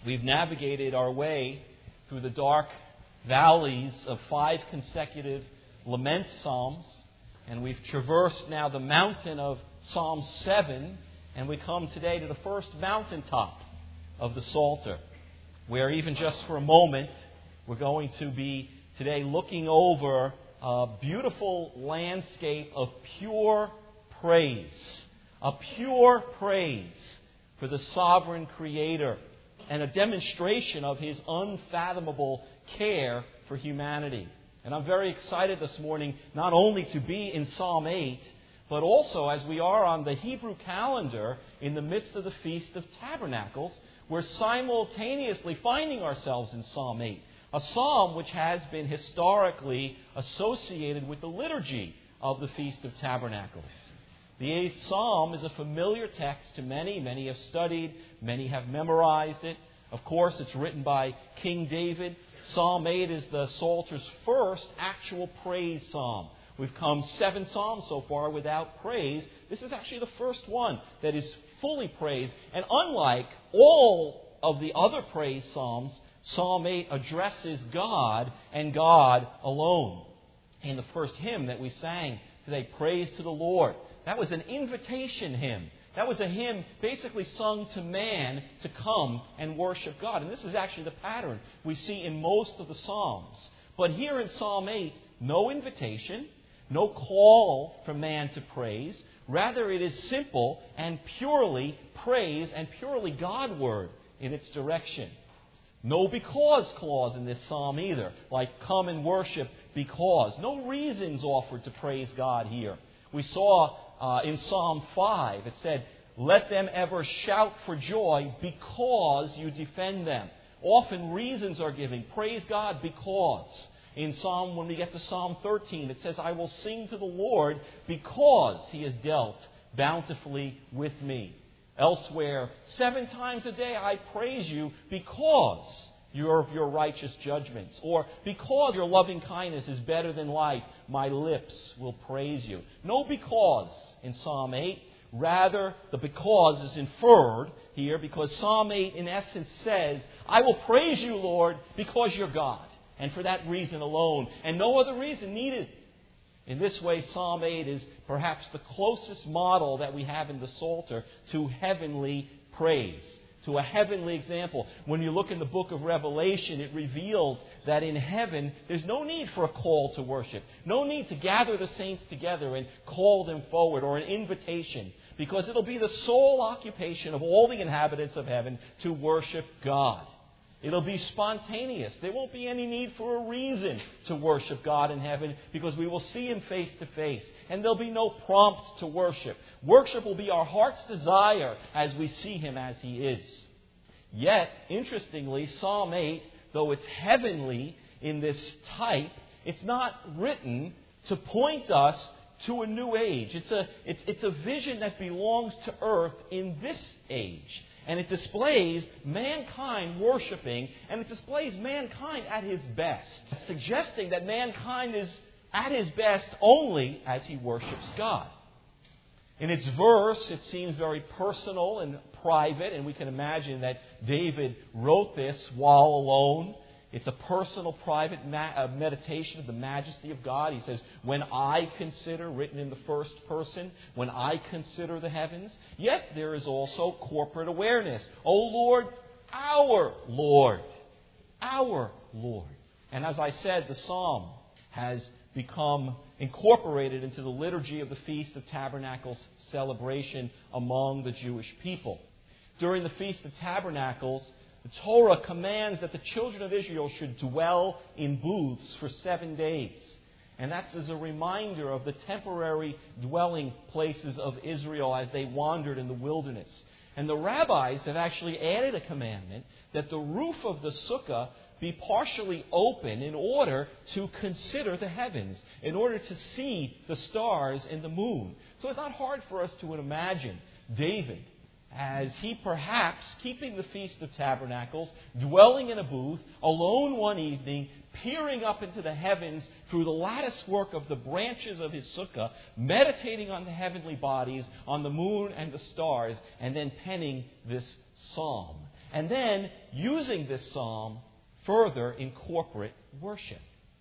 We've navigated our way through the dark valleys of 5 consecutive lament psalms, and we've traversed now the mountain of Psalm 7, and we come today to the first mountaintop of the Psalter, where even just for a moment we're going to be today looking over a beautiful landscape of pure praise, a pure praise for the sovereign Creator, and a demonstration of His unfathomable care for humanity. And I'm very excited this morning not only to be in Psalm 8, but also as we are on the Hebrew calendar in the midst of the Feast of Tabernacles, we're simultaneously finding ourselves in Psalm 8, a psalm which has been historically associated with the liturgy of the Feast of Tabernacles. The 8th Psalm is a familiar text to many. Many have studied, many have memorized it. Of course, it's written by King David. Psalm 8 is the Psalter's first actual praise psalm. We've come 7 psalms so far without praise. This is actually the first one that is fully praised. And unlike all of the other praise psalms, Psalm 8 addresses God and God alone. In the first hymn that we sang today, Praise to the Lord, that was an invitation hymn. That was a hymn basically sung to man to come and worship God. And this is actually the pattern we see in most of the Psalms. But here in Psalm 8, no invitation, no call for man to praise. Rather, it is simple and purely praise and purely Godward in its direction. No because clause in this psalm either, like come and worship because. No reasons offered to praise God here. We saw in Psalm 5, it said, let them ever shout for joy because you defend them. Often reasons are given. Praise God because. When we get to Psalm 13, it says, I will sing to the Lord because He has dealt bountifully with me. Elsewhere, 7 times a day I praise you because of your righteous judgments. Or because your loving kindness is better than life, my lips will praise you. No because in Psalm 8. Rather, the because is inferred here because Psalm 8 in essence says, I will praise you, Lord, because you're God. And for that reason alone. And no other reason needed. In this way, Psalm 8 is perhaps the closest model that we have in the Psalter to heavenly praise, to a heavenly example. When you look in the book of Revelation, it reveals that in heaven, there's no need for a call to worship. No need to gather the saints together and call them forward or an invitation, because it'll be the sole occupation of all the inhabitants of heaven to worship God. It'll be spontaneous. There won't be any need for a reason to worship God in heaven because we will see Him face to face. And there'll be no prompt to worship. Worship will be our heart's desire as we see Him as He is. Yet, interestingly, Psalm 8, though it's heavenly in this type, it's not written to point us to a new age. It's a vision that belongs to earth in this age. And it displays mankind worshiping, and it displays mankind at his best, suggesting that mankind is at his best only as he worships God. In its verse, it seems very personal and private, and we can imagine that David wrote this while alone. It's a personal, private meditation of the majesty of God. He says, when I consider, written in the first person, when I consider the heavens. Yet there is also corporate awareness. O Lord, our Lord, our Lord. And as I said, the psalm has become incorporated into the liturgy of the Feast of Tabernacles celebration among the Jewish people. During the Feast of Tabernacles, the Torah commands that the children of Israel should dwell in booths for 7 days. And that's as a reminder of the temporary dwelling places of Israel as they wandered in the wilderness. And the rabbis have actually added a commandment that the roof of the sukkah be partially open in order to consider the heavens, in order to see the stars and the moon. So it's not hard for us to imagine David, as he perhaps, keeping the Feast of Tabernacles, dwelling in a booth, alone one evening, peering up into the heavens through the lattice work of the branches of his sukkah, meditating on the heavenly bodies, on the moon and the stars, and then penning this psalm. and then using this psalm further in corporate worship.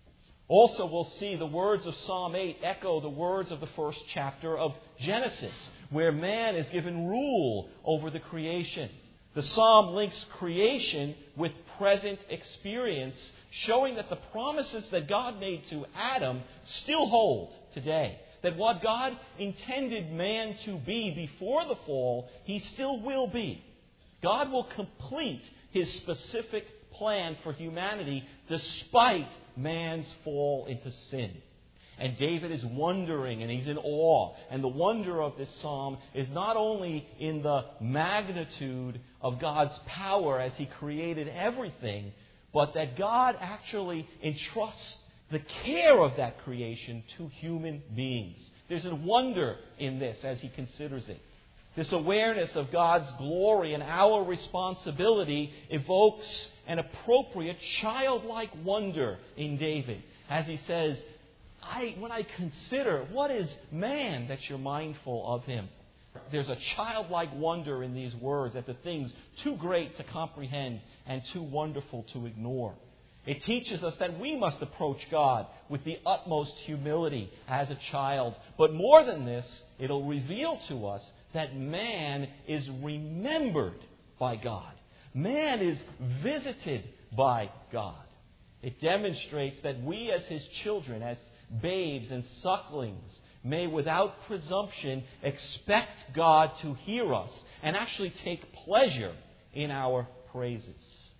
Also, we'll see the words of Psalm 8 echo the words of the first chapter of Genesis, where man is given rule over the creation. The psalm links creation with present experience, showing that the promises that God made to Adam still hold today. That what God intended man to be before the fall, he still will be. God will complete his specific plan for humanity despite man's fall into sin. And David is wondering and he's in awe. And the wonder of this psalm is not only in the magnitude of God's power as he created everything, but that God actually entrusts the care of that creation to human beings. There's a wonder in this as he considers it. This awareness of God's glory and our responsibility evokes an appropriate childlike wonder in David as he says, when I consider what is man that you're mindful of him. There's a childlike wonder in these words at the things too great to comprehend and too wonderful to ignore. It teaches us that we must approach God with the utmost humility as a child. But more than this, it'll reveal to us that man is remembered by God. Man is visited by God. It demonstrates that we as his children, as babes and sucklings, may without presumption expect God to hear us and actually take pleasure in our praises.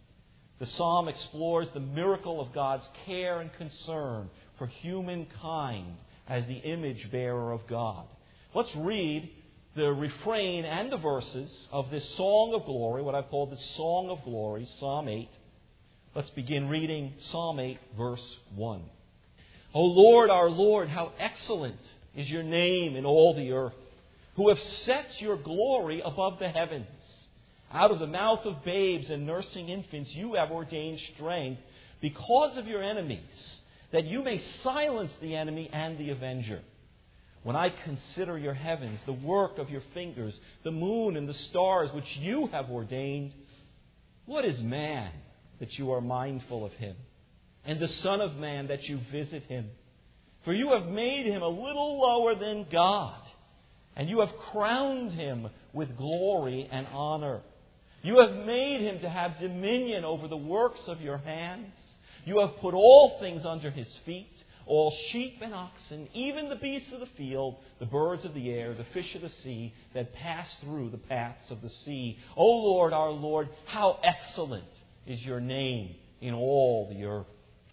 The psalm explores the miracle of God's care and concern for humankind as the image bearer of God. Let's read the refrain and the verses of this Song of Glory, what I've called the Song of Glory, Psalm 8. Let's begin reading Psalm 8, verse 1. O Lord, our Lord, how excellent is your name in all the earth, who have set your glory above the heavens. Out of the mouth of babes and nursing infants you have ordained strength because of your enemies, that you may silence the enemy and the avenger. When I consider your heavens, the work of your fingers, the moon and the stars which you have ordained, what is man that you are mindful of him, and the Son of Man that you visit him? For you have made him a little lower than God, and you have crowned him with glory and honor. You have made him to have dominion over the works of your hands. You have put all things under his feet, all sheep and oxen, even the beasts of the field, the birds of the air, the fish of the sea that pass through the paths of the sea. O Lord, our Lord, how excellent is your name in all the earth.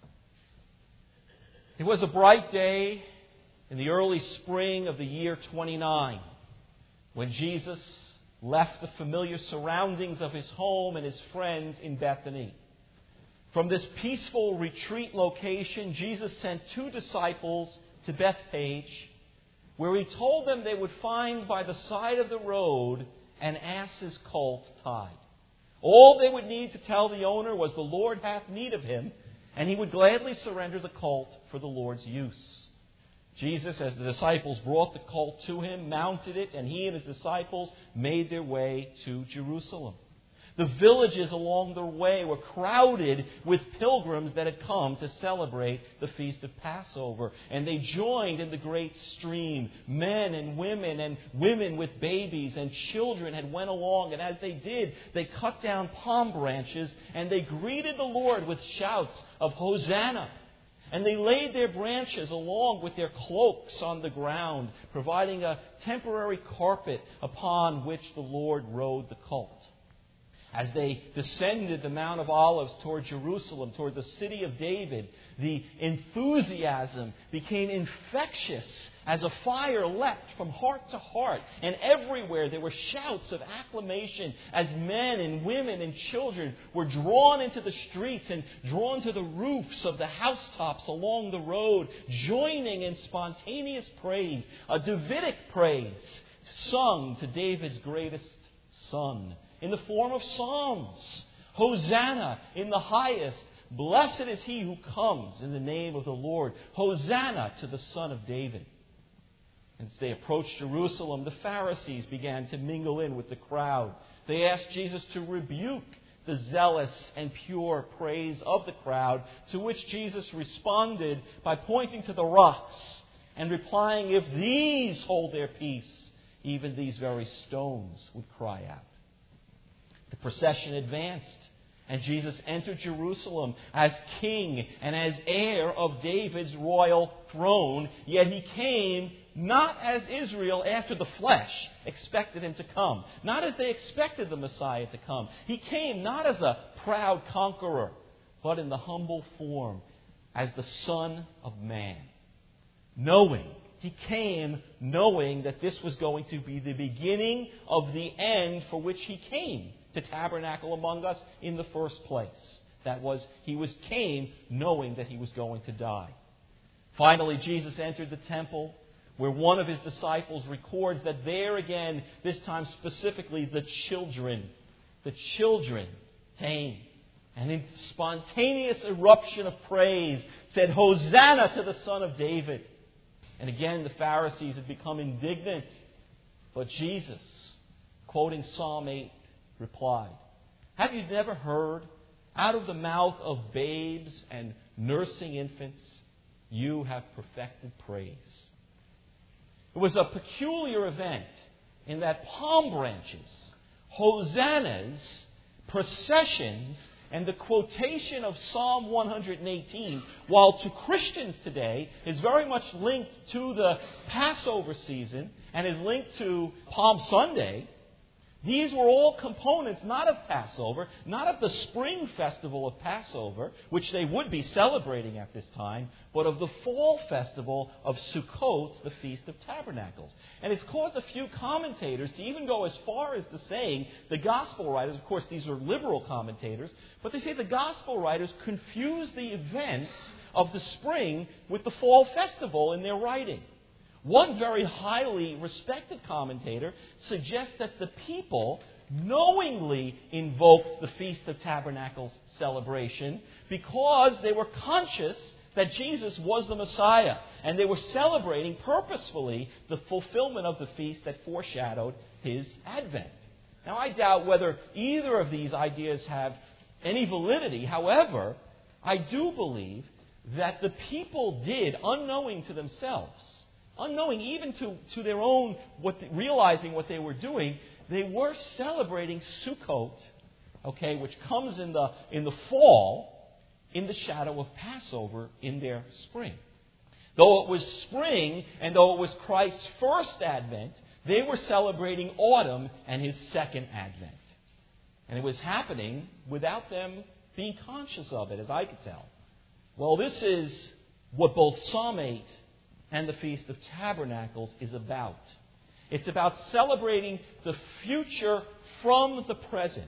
It was a bright day in the early spring of the year 29 when Jesus left the familiar surroundings of his home and his friends in Bethany. From this peaceful retreat location, Jesus sent 2 disciples to Bethpage, where he told them they would find by the side of the road an ass's colt tied. All they would need to tell the owner was, "The Lord hath need of him," and he would gladly surrender the colt for the Lord's use. Jesus, as the disciples brought the colt to him, mounted it, and he and his disciples made their way to Jerusalem. The villages along the way were crowded with pilgrims that had come to celebrate the Feast of Passover. And they joined in the great stream. Men and women with babies and children had went along. And as they did, they cut down palm branches and they greeted the Lord with shouts of Hosanna. And they laid their branches along with their cloaks on the ground, providing a temporary carpet upon which the Lord rode the colt. As they descended the Mount of Olives toward Jerusalem, toward the city of David, the enthusiasm became infectious as a fire leapt from heart to heart. And everywhere there were shouts of acclamation as men and women and children were drawn into the streets and drawn to the roofs of the housetops along the road, joining in spontaneous praise, a Davidic praise sung to David's greatest son, in the form of psalms. Hosanna in the highest. Blessed is he who comes in the name of the Lord. Hosanna to the Son of David. As they approached Jerusalem, the Pharisees began to mingle in with the crowd. They asked Jesus to rebuke the zealous and pure praise of the crowd, to which Jesus responded by pointing to the rocks and replying, "If these hold their peace, even these very stones would cry out." The procession advanced, and Jesus entered Jerusalem as king and as heir of David's royal throne, yet he came not as Israel after the flesh expected him to come, not as they expected the Messiah to come. He came not as a proud conqueror, but in the humble form as the Son of Man. He came knowing that this was going to be the beginning of the end for which he came to tabernacle among us in the first place. That was, came knowing that he was going to die. Finally, Jesus entered the temple, where one of his disciples records that there again, this time specifically, the children came. And in spontaneous eruption of praise said, "Hosanna to the Son of David." And again, the Pharisees had become indignant. But Jesus, quoting Psalm 8, replied, "Have you never heard, out of the mouth of babes and nursing infants, you have perfected praise?" It was a peculiar event in that palm branches, hosannas, processions, and the quotation of Psalm 118, while to Christians today is very much linked to the Passover season and is linked to Palm Sunday, these were all components not of Passover, not of the spring festival of Passover, which they would be celebrating at this time, but of the fall festival of Sukkot, the Feast of Tabernacles. And it's caused a few commentators to even go as far as to saying, the Gospel writers, of course these are liberal commentators, but they say the Gospel writers confuse the events of the spring with the fall festival in their writing. One very highly respected commentator suggests that the people knowingly invoked the Feast of Tabernacles celebration because they were conscious that Jesus was the Messiah, and they were celebrating purposefully the fulfillment of the feast that foreshadowed his advent. Now, I doubt whether either of these ideas have any validity. However, I do believe that the people did, unknowing to themselves, unknowing even to their own, realizing what they were doing, they were celebrating Sukkot, which comes in the fall, in the shadow of Passover in their spring. Though it was spring, and though it was Christ's first advent, they were celebrating autumn and his second advent. And it was happening without them being conscious of it, as I could tell. Well, this is what both Psalm 8 and the Feast of Tabernacles is about. It's about celebrating the future from the present.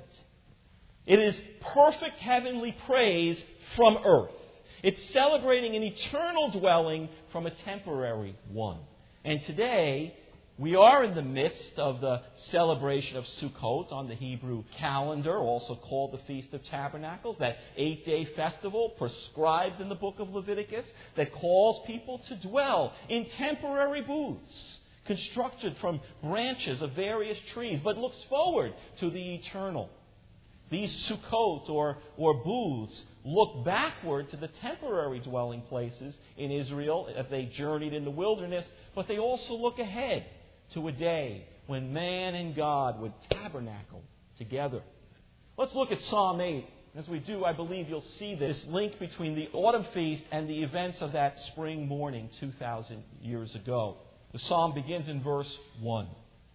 It is perfect heavenly praise from earth. It's celebrating an eternal dwelling from a temporary one. And today, we are in the midst of the celebration of Sukkot on the Hebrew calendar, also called the Feast of Tabernacles, that 8-day festival prescribed in the book of Leviticus that calls people to dwell in temporary booths constructed from branches of various trees, but looks forward to the eternal. These Sukkot or booths look backward to the temporary dwelling places in Israel as they journeyed in the wilderness, but they also look ahead to a day when man and God would tabernacle together. Let's look at Psalm 8. As we do, I believe you'll see this link between the autumn feast and the events of that spring morning 2,000 years ago. The psalm begins in verse 1.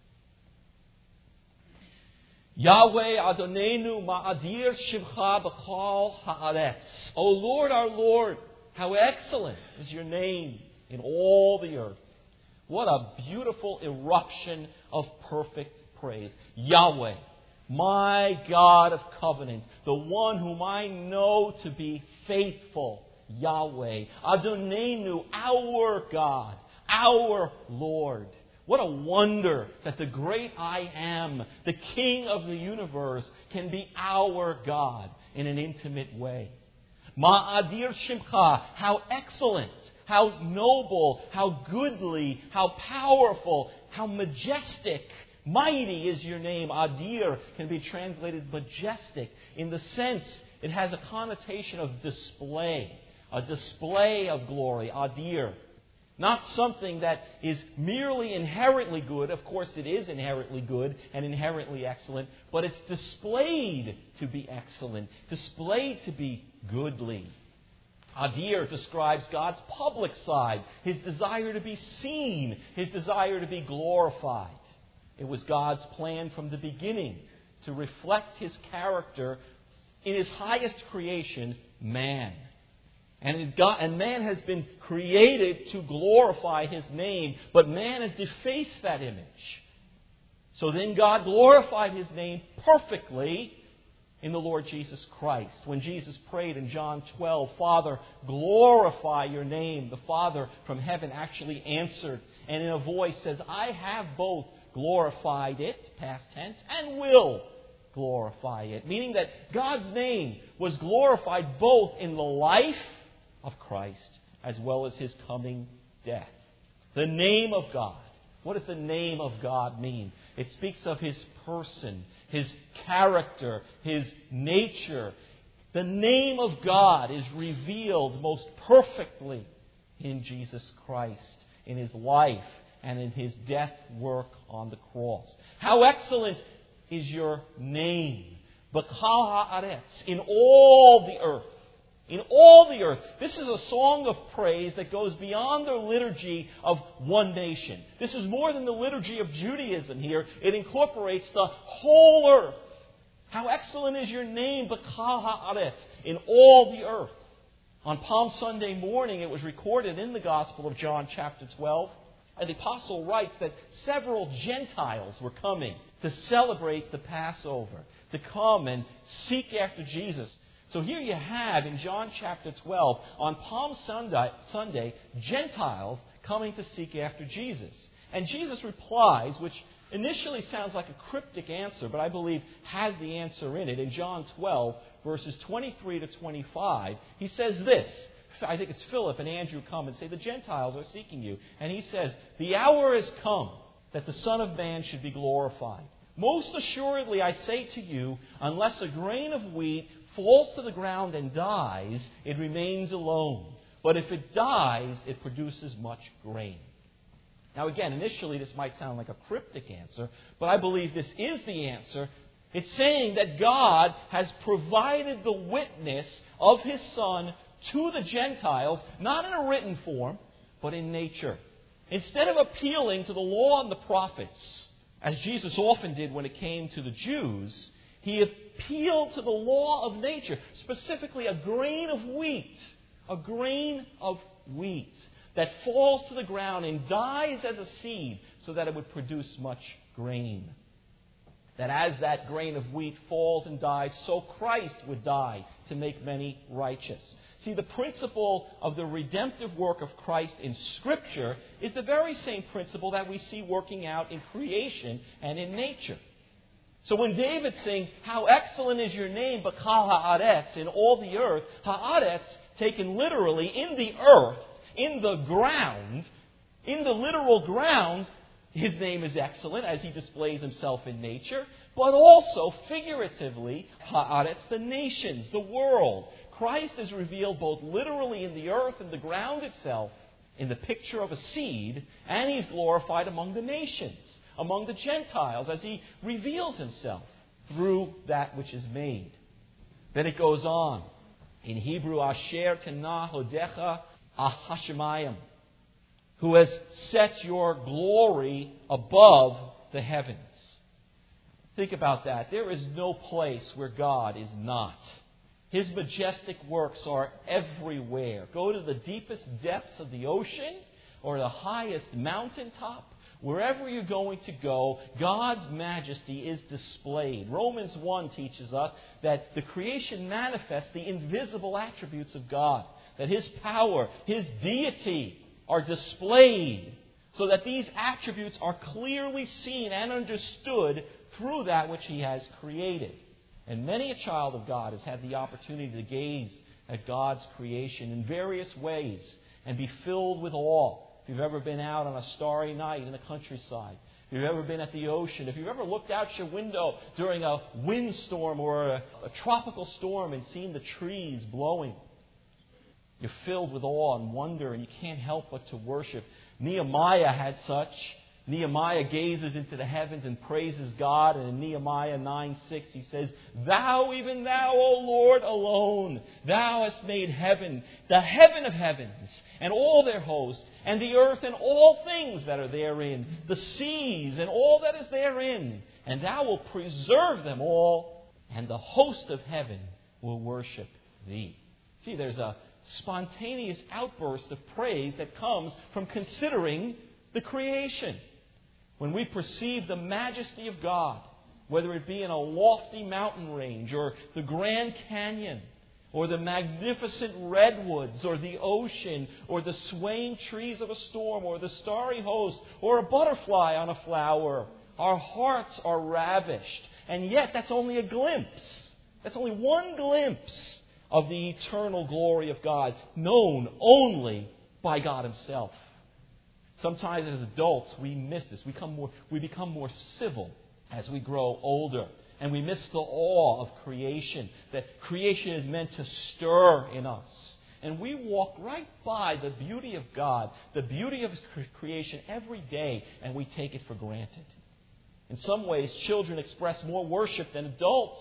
Yahweh Adonenu ma'adir shivcha b'chal ha'aretz. O Lord, our Lord, how excellent is your name in all the earth. What a beautiful eruption of perfect praise. Yahweh, my God of covenant, the one whom I know to be faithful. Yahweh, Adonenu, our God, our Lord. What a wonder that the great I Am, the King of the universe, can be our God in an intimate way. Ma'adir Shimcha, how excellent, how noble, how goodly, how powerful, how majestic, Mighty is your name. Adir can be translated majestic. In the sense, it has a connotation of display. A display of glory. Adir. Not something that is merely inherently good. Of course, it is inherently good and inherently excellent. But it's displayed to be excellent. Displayed to be goodly. Adir describes God's public side. His desire to be seen. His desire to be glorified. It was God's plan from the beginning to reflect His character in His highest creation, man. And man has been created to glorify His name, but man has defaced that image. So then God glorified His name perfectly in the Lord Jesus Christ. When Jesus prayed in John 12, Father, glorify your name, the Father from heaven actually answered, and in a voice says, I have both glorified it, past tense, and will glorify it. Meaning that God's name was glorified both in the life of Christ as well as His coming death. The name of God. What does the name of God mean? It speaks of His person, His character, His nature. The name of God is revealed most perfectly in Jesus Christ, in His life, and in His death work on the cross. How excellent is your name, B'chal ha'aretz, in all the earth. In all the earth. This is a song of praise that goes beyond the liturgy of one nation. This is more than the liturgy of Judaism here. It incorporates the whole earth. How excellent is your name, B'chal ha'aretz, in all the earth. On Palm Sunday morning, it was recorded in the Gospel of John chapter 12, and the apostle writes that several Gentiles were coming to celebrate the Passover, to come and seek after Jesus. So here you have in John chapter 12, on Palm Sunday, Gentiles coming to seek after Jesus. And Jesus replies, which initially sounds like a cryptic answer, but I believe has the answer in it. In John 12, verses 23 to 25, He says this. I think it's Philip and Andrew come and say, the Gentiles are seeking you. And He says, the hour has come that the Son of Man should be glorified. Most assuredly, I say to you, unless a grain of wheat falls to the ground and dies, it remains alone. But if it dies, it produces much grain. Now again, initially this might sound like a cryptic answer, but I believe this is the answer. It's saying that God has provided the witness of His Son to the Gentiles, not in a written form, but in nature. Instead of appealing to the law and the prophets, as Jesus often did when it came to the Jews, He appealed to the law of nature, specifically a grain of wheat. A grain of wheat that falls to the ground and dies as a seed so that it would produce much grain. That as that grain of wheat falls and dies, so Christ would die to make many righteous. See, the principle of the redemptive work of Christ in Scripture is the very same principle that we see working out in creation and in nature. So when David sings, how excellent is your name, B'chal ha'aretz, in all the earth, ha'aretz, taken literally, in the earth, in the ground, in the literal ground, His name is excellent as He displays Himself in nature, but also figuratively, ha'aretz, the nations, the world. Christ is revealed both literally in the earth and the ground itself, in the picture of a seed, and He's glorified among the nations, among the Gentiles, as He reveals Himself through that which is made. Then it goes on. In Hebrew, Asher Tenah Hodecha Ahashemayim, who has set your glory above the heavens. Think about that. There is no place where God is not. His majestic works are everywhere. Go to the deepest depths of the ocean or the highest mountaintop. Wherever you're going to go, God's majesty is displayed. Romans 1 teaches us that the creation manifests the invisible attributes of God. That His power, His deity are displayed so that these attributes are clearly seen and understood through that which He has created. And many a child of God has had the opportunity to gaze at God's creation in various ways and be filled with awe. If you've ever been out on a starry night in the countryside, If you've ever been at the ocean, if you've ever looked out your window during a windstorm or a tropical storm and seen the trees blowing, you're filled with awe and wonder, and you can't help but to worship. Nehemiah had such. Nehemiah gazes into the heavens and praises God. And in Nehemiah 9:6 he says, "Thou, even thou, O Lord, alone, thou hast made heaven, the heaven of heavens, and all their host, and the earth and all things that are therein, the seas and all that is therein. And thou wilt preserve them all, and the host of heaven will worship thee." See, there's a spontaneous outburst of praise that comes from considering the creation. When we perceive the majesty of God, whether it be in a lofty mountain range or the Grand Canyon or the magnificent redwoods or the ocean or the swaying trees of a storm or the starry host or a butterfly on a flower, our hearts are ravished. And yet that's only a glimpse. That's only one glimpse of the eternal glory of God, known only by God Himself. Sometimes as adults we miss this. We become more civil as we grow older. And we miss the awe of creation. That creation is meant to stir in us. And we walk right by the beauty of God, the beauty of His creation every day, and we take it for granted. In some ways, children express more worship than adults,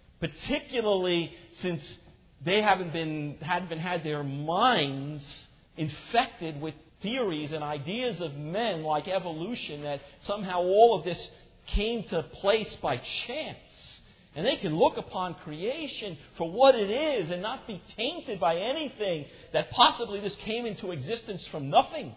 particularly since they hadn't had their minds infected with theories and ideas of men like evolution, that somehow all of this came to place by chance. And they can look upon creation for what it is and not be tainted by anything that possibly this came into existence from nothing.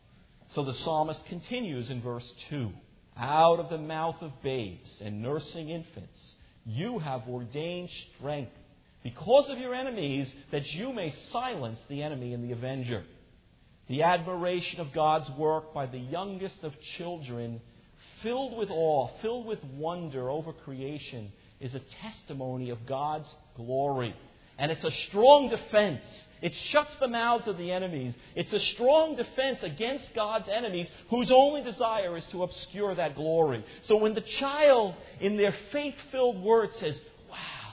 So the psalmist continues in verse 2. "Out of the mouth of babes and nursing infants, you have ordained strength because of your enemies, that you may silence the enemy and the avenger." The admiration of God's work by the youngest of children, filled with awe, filled with wonder over creation, is a testimony of God's glory. And it's a strong defense. It shuts the mouths of the enemies. It's a strong defense against God's enemies, whose only desire is to obscure that glory. So when the child, in their faith-filled words, says, "Wow,"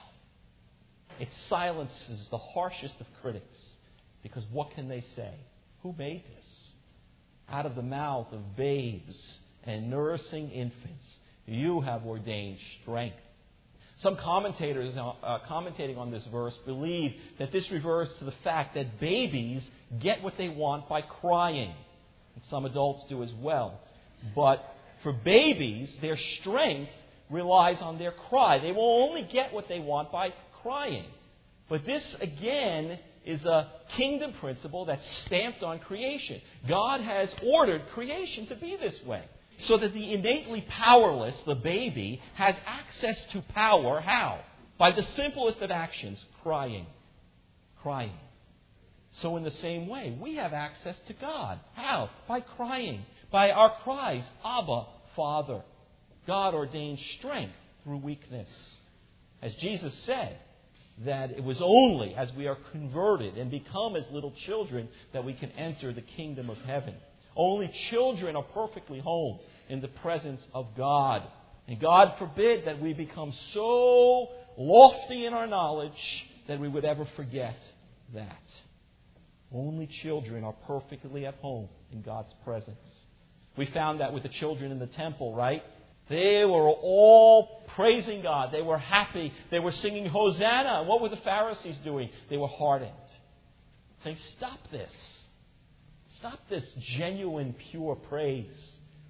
it silences the harshest of critics. Because what can they say? Who made this? Out of the mouth of babes and nursing infants, you have ordained strength. Some commentators commentating on this verse believe that this refers to the fact that babies get what they want by crying. And some adults do as well. But for babies, their strength relies on their cry. They will only get what they want by crying. But this, again, is a kingdom principle that's stamped on creation. God has ordered creation to be this way, so that the innately powerless, the baby, has access to power. How? By the simplest of actions, crying. Crying. So in the same way, we have access to God. How? By crying. By our cries, "Abba, Father." God ordained strength through weakness. As Jesus said, that it was only as we are converted and become as little children that we can enter the kingdom of heaven. Only children are perfectly home in the presence of God. And God forbid that we become so lofty in our knowledge that we would ever forget that. Only children are perfectly at home in God's presence. We found that with the children in the temple, right? They were all praising God. They were happy. They were singing Hosanna. What were the Pharisees doing? They were hardened. Saying, "Stop this. Stop this genuine, pure praise."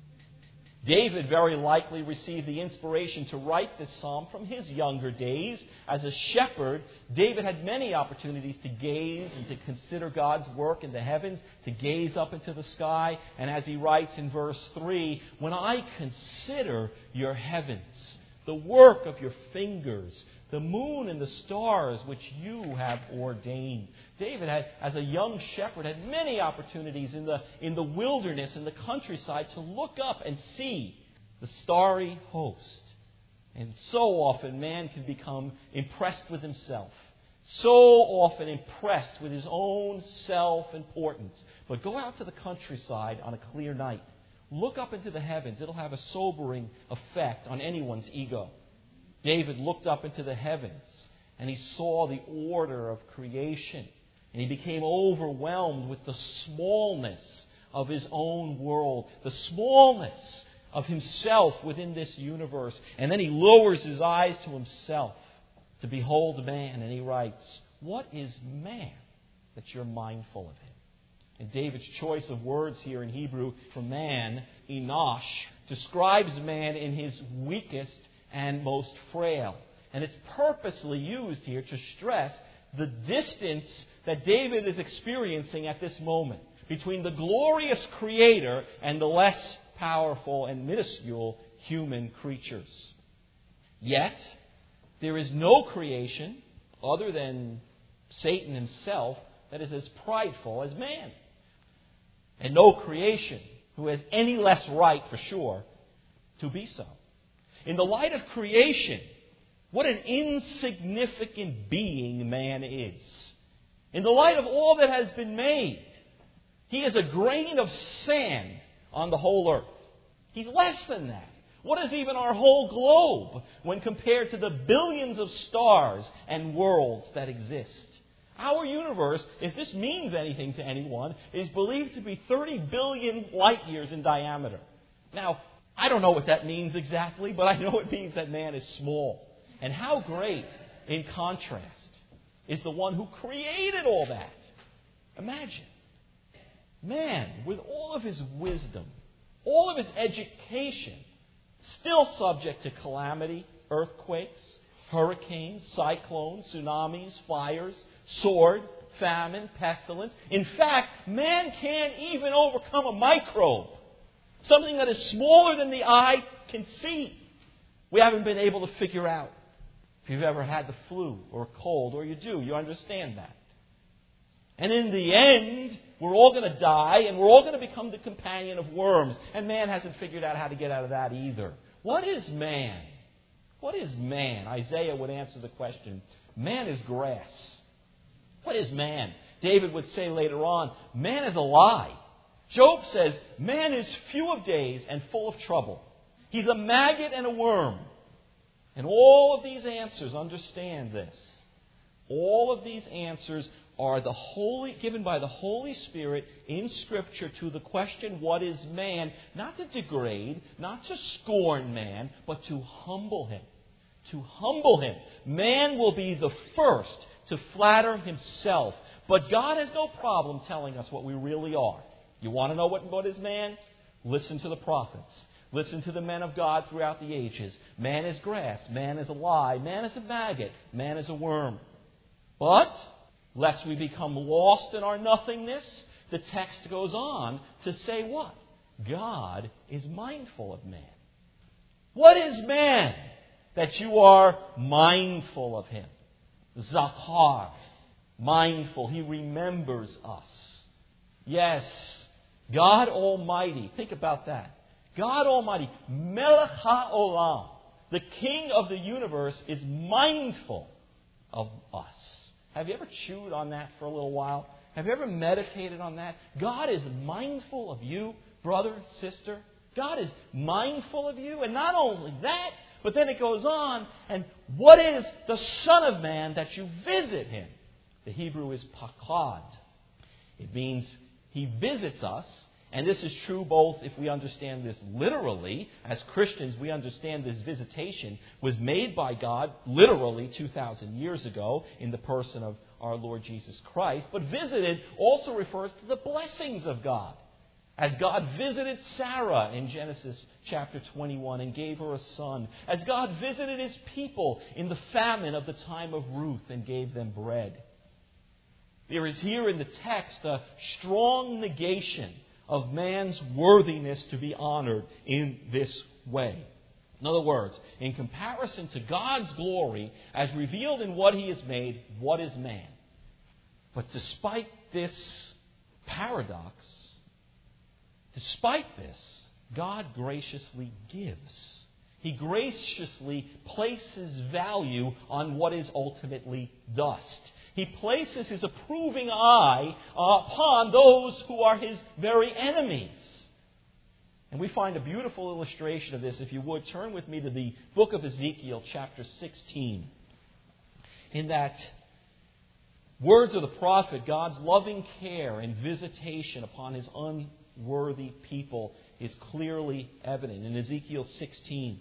David very likely received the inspiration to write this psalm from his younger days. As a shepherd, David had many opportunities to gaze and to consider God's work in the heavens, to gaze up into the sky. And as he writes in verse 3, "When I consider your heavens, the work of your fingers, the moon and the stars which you have ordained." David had, as a young shepherd, had many opportunities in the wilderness, in the countryside, to look up and see the starry host. And so often man can become impressed with himself. So often impressed with his own self-importance. But go out to the countryside on a clear night. look up into the heavens. It'll have a sobering effect on anyone's ego. David looked up into the heavens, and he saw the order of creation. And he became overwhelmed with the smallness of his own world, the smallness of himself within this universe. And then he lowers his eyes to himself to behold man, and he writes, "What is man that you're mindful of him?" And David's choice of words here in Hebrew for man, Enosh, describes man in his weakest and most frail. And it's purposely used here to stress the distance that David is experiencing at this moment between the glorious Creator and the less powerful and minuscule human creatures. Yet, there is no creation other than Satan himself that is as prideful as man. And no creation who has any less right, for sure, to be so. In the light of creation, what an insignificant being man is. In the light of all that has been made, he is a grain of sand on the whole earth. He's less than that. What is even our whole globe when compared to the billions of stars and worlds that exist? Our universe, if this means anything to anyone, is believed to be 30 billion light years in diameter. Now, I don't know what that means exactly, but I know it means that man is small. And how great, in contrast, is the one who created all that. Imagine. Man, with all of his wisdom, all of his education, still subject to calamity, earthquakes, hurricanes, cyclones, tsunamis, fires, sword, famine, pestilence. In fact, man can't even overcome a microbe. Something that is smaller than the eye can see. We haven't been able to figure out. If you've ever had the flu or a cold, or you do, you understand that. And in the end, we're all going to die, and we're all going to become the companion of worms. And man hasn't figured out how to get out of that either. What is man? What is man? Isaiah would answer the question. Man is grass. What is man? David would say later on, man is a lie. Job says, man is few of days and full of trouble. He's a maggot and a worm. And all of these answers, understand this, all of these answers are given by the Holy Spirit in Scripture to the question, what is man? Not to degrade, not to scorn man, but to humble him. To humble him. Man will be the first to flatter himself. But God has no problem telling us what we really are. You want to know what is man? Listen to the prophets. Listen to the men of God throughout the ages. Man is grass. Man is a lie. Man is a maggot. Man is a worm. But, lest we become lost in our nothingness, the text goes on to say what? God is mindful of man. What is man that you are mindful of him? Zakar. Mindful. He remembers us. Yes, God Almighty. Think about that. God Almighty, Melech HaOlam, the King of the universe, is mindful of us. Have you ever chewed on that for a little while? Have you ever meditated on that? God is mindful of you, brother, sister. God is mindful of you. And not only that, but then it goes on, and what is the Son of Man that you visit him? The Hebrew is pakad. It means he visits us. And this is true both if we understand this literally. As Christians, we understand this visitation was made by God literally 2,000 years ago in the person of our Lord Jesus Christ. But visited also refers to the blessings of God. As God visited Sarah in Genesis chapter 21 and gave her a son. As God visited his people in the famine of the time of Ruth and gave them bread. There is here in the text a strong negation of man's worthiness to be honored in this way. In other words, in comparison to God's glory as revealed in what he has made, what is man? But despite this paradox, despite this, God graciously gives. He graciously places value on what is ultimately dust. He places his approving eye upon those who are his very enemies. And we find a beautiful illustration of this. If you would, turn with me to the book of Ezekiel, chapter 16. In that words of the prophet, God's loving care and visitation upon His unworthy people is clearly evident. In Ezekiel 16,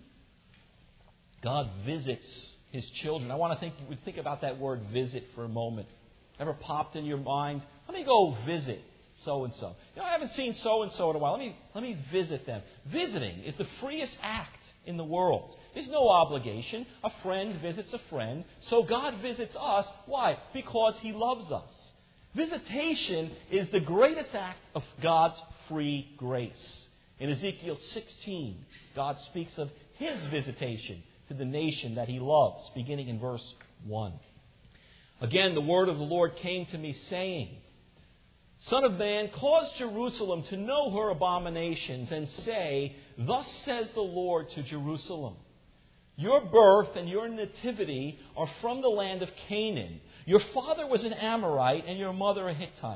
God visits His children. I want to think about that word visit for a moment. Ever popped in your mind? Let me go visit so-and-so. I haven't seen so-and-so in a while. Let me visit them. Visiting is the freest act in the world. There's no obligation. A friend visits a friend. So God visits us. Why? Because He loves us. Visitation is the greatest act of God's free grace. In Ezekiel 16, God speaks of His visitation to the nation that He loves, beginning in verse 1. Again, the word of the Lord came to me, saying, Son of man, cause Jerusalem to know her abominations, and say, Thus says the Lord to Jerusalem, Your birth and your nativity are from the land of Canaan. Your father was an Amorite, and your mother a Hittite.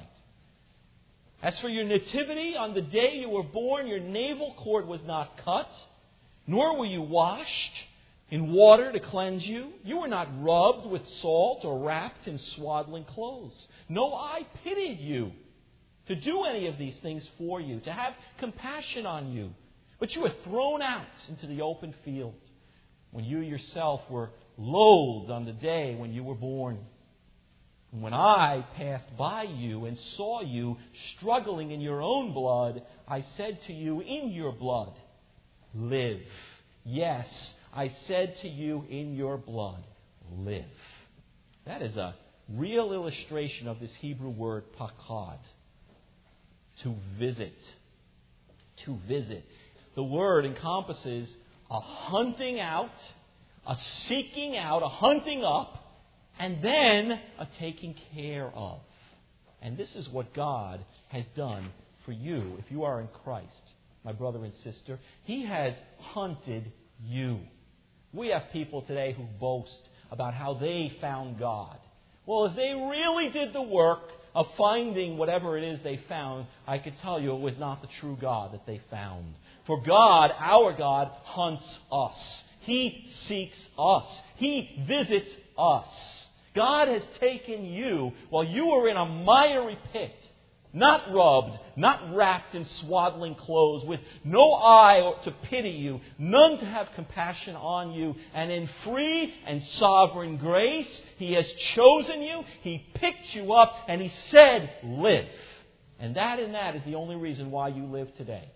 As for your nativity, on the day you were born, your navel cord was not cut, nor were you washed in water to cleanse you. You were not rubbed with salt or wrapped in swaddling clothes. No, I pitied you to do any of these things for you, to have compassion on you. But you were thrown out into the open field when you yourself were loathed on the day when you were born. And when I passed by you and saw you struggling in your own blood, I said to you, in your blood, live. Yes, I said to you, in your blood, live. That is a real illustration of this Hebrew word, pakad. To visit. To visit. The word encompasses a hunting out, a seeking out, a hunting up, and then a taking care of. And this is what God has done for you if you are in Christ, my brother and sister. He has hunted you. We have people today who boast about how they found God. Well, if they really did the work of finding whatever it is they found, I could tell you it was not the true God that they found. For God, our God, hunts us. He seeks us. He visits us. God has taken you while you were in a miry pit, not rubbed, not wrapped in swaddling clothes, with no eye to pity you, none to have compassion on you. And in free and sovereign grace, He has chosen you, He picked you up, and He said, live. And that is the only reason why you live today.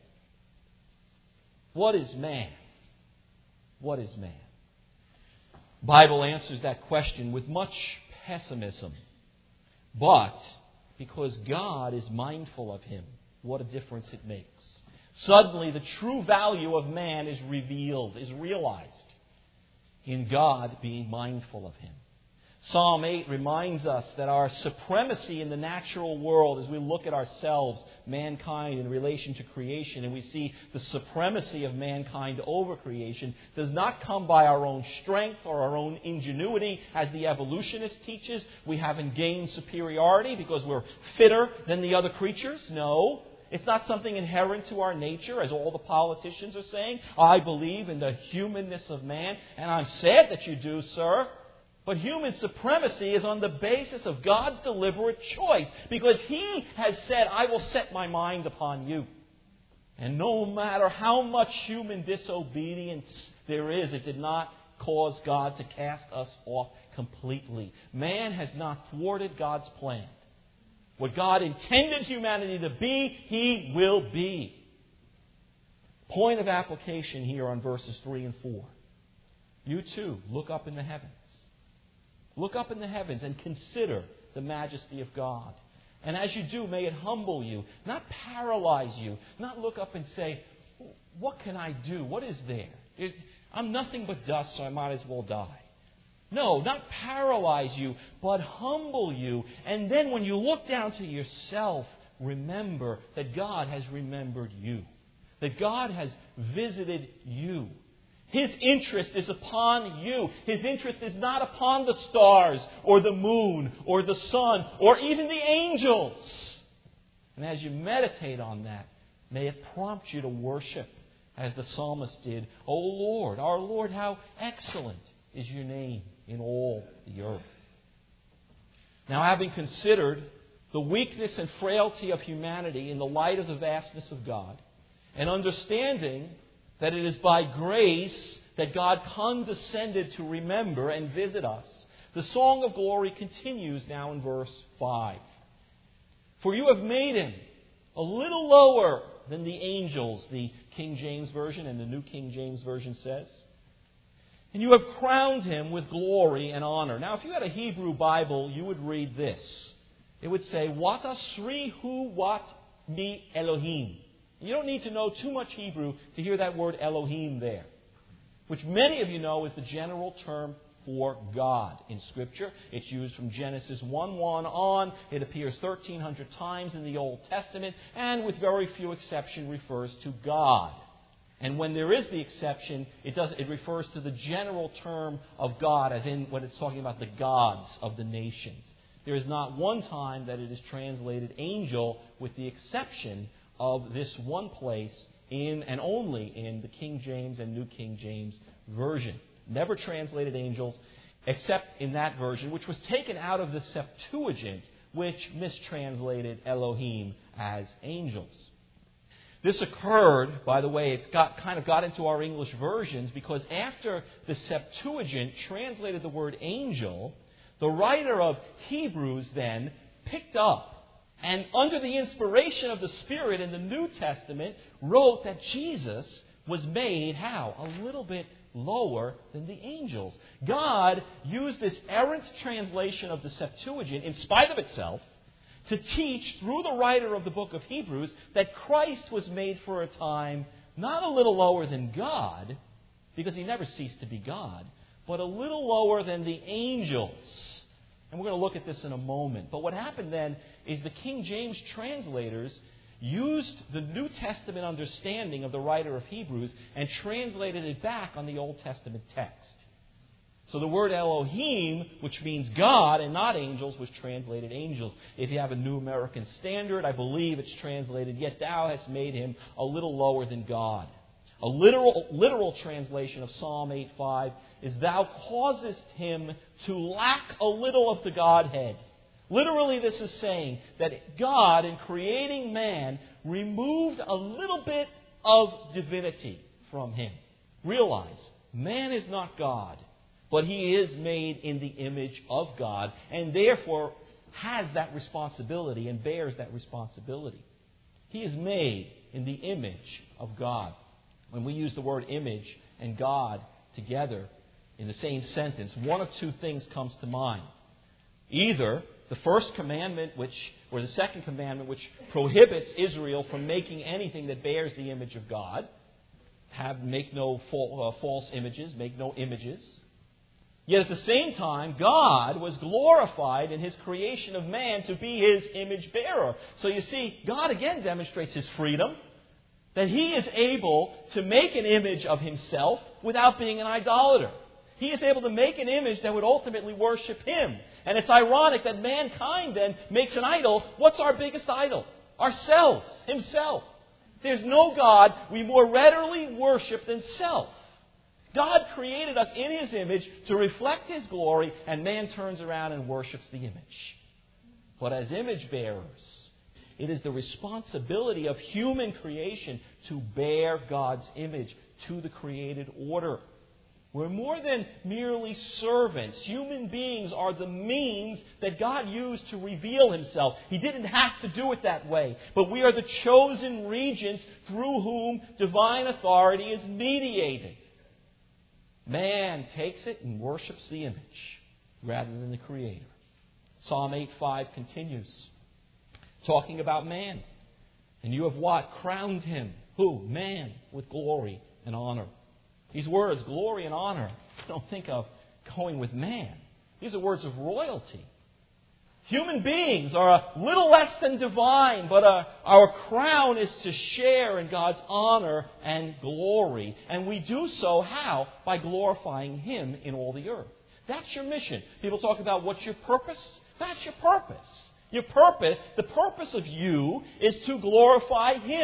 What is man? What is man? The Bible answers that question with much pessimism. But because God is mindful of him, what a difference it makes. Suddenly the true value of man is revealed, is realized in God being mindful of him. Psalm 8 reminds us that our supremacy in the natural world, as we look at ourselves, mankind, in relation to creation, and we see the supremacy of mankind over creation, does not come by our own strength or our own ingenuity, as the evolutionist teaches. We haven't gained superiority because we're fitter than the other creatures. No. It's not something inherent to our nature, as all the politicians are saying. I believe in the humanness of man, and I'm sad that you do, sir. But human supremacy is on the basis of God's deliberate choice, because He has said, I will set my mind upon you. And no matter how much human disobedience there is, it did not cause God to cast us off completely. Man has not thwarted God's plan. What God intended humanity to be, He will be. Point of application here on verses 3 and 4. You too, look up in the heavens. Look up in the heavens and consider the majesty of God. And as you do, may it humble you, not paralyze you, not look up and say, what can I do? What is there? I'm nothing but dust, so I might as well die. No, not paralyze you, but humble you. And then when you look down to yourself, remember that God has remembered you. That God has visited you. His interest is upon you. His interest is not upon the stars or the moon or the sun or even the angels. And as you meditate on that, May it prompt you to worship as the psalmist did. O Lord, our Lord, how excellent is your name in all the earth. Now, having considered the weakness and frailty of humanity in the light of the vastness of God, and understanding that it is by grace that God condescended to remember and visit us, the song of glory continues now in verse 5. For you have made him a little lower than the angels, the King James Version and the New King James Version says. And you have crowned him with glory and honor. Now, if you had a Hebrew Bible, you would read this. It would say, Wata Sri Hu Wat Mi Elohim. You don't need to know too much Hebrew to hear that word Elohim there, which many of you know is the general term for God in Scripture. It's used from Genesis 1:1 on. It appears 1,300 times in the Old Testament, and with very few exceptions refers to God. And when there is the exception, it refers to the general term of God, as in when it's talking about the gods of the nations. There is not one time that it is translated angel, with the exception of this one place in and only in the King James and New King James Version. Never translated angels except in that version, which was taken out of the Septuagint, which mistranslated Elohim as angels. This occurred, by the way, it got into our English versions because after the Septuagint translated the word angel, the writer of Hebrews then picked up and under the inspiration of the Spirit in the New Testament wrote that Jesus was made, how? A little bit lower than the angels. God used this errant translation of the Septuagint, in spite of itself, to teach through the writer of the book of Hebrews that Christ was made for a time not a little lower than God, because he never ceased to be God, but a little lower than the angels. And we're going to look at this in a moment. But what happened then is the King James translators used the New Testament understanding of the writer of Hebrews and translated it back on the Old Testament text. So the word Elohim, which means God and not angels, was translated angels. If you have a New American Standard, I believe it's translated, yet thou hast made him a little lower than God. A literal translation of Psalm 8:5 is, thou causest him to lack a little of the Godhead. Literally, this is saying that God, in creating man, removed a little bit of divinity from him. Realize, man is not God, but he is made in the image of God, and therefore has that responsibility and bears that responsibility. He is made in the image of God. When we use the word image and God together in the same sentence, one of two things comes to mind. Either the first commandment, or the second commandment, which prohibits Israel from making anything that bears the image of God, make no false images, make no images. Yet at the same time, God was glorified in his creation of man to be his image bearer. So you see, God again demonstrates his freedom, that he is able to make an image of himself without being an idolater. He is able to make an image that would ultimately worship him. And it's ironic that mankind then makes an idol. What's our biggest idol? Ourselves, himself. There's no God we more readily worship than self. God created us in his image to reflect his glory, and man turns around and worships the image. But as image bearers, it is the responsibility of human creation to bear God's image to the created order. We're more than merely servants. Human beings are the means that God used to reveal himself. He didn't have to do it that way. But we are the chosen regents through whom divine authority is mediated. Man takes it and worships the image rather than the Creator. Psalm 8:5 continues, talking about man. And you have what? Crowned him. Who? Man, with glory and honor. These words, glory and honor, don't think of going with man. These are words of royalty. Human beings are a little less than divine, but our crown is to share in God's honor and glory. And we do so how? By glorifying him in all the earth. That's your mission. People talk about what's your purpose? That's your purpose. Your purpose, the purpose of you, is to glorify him.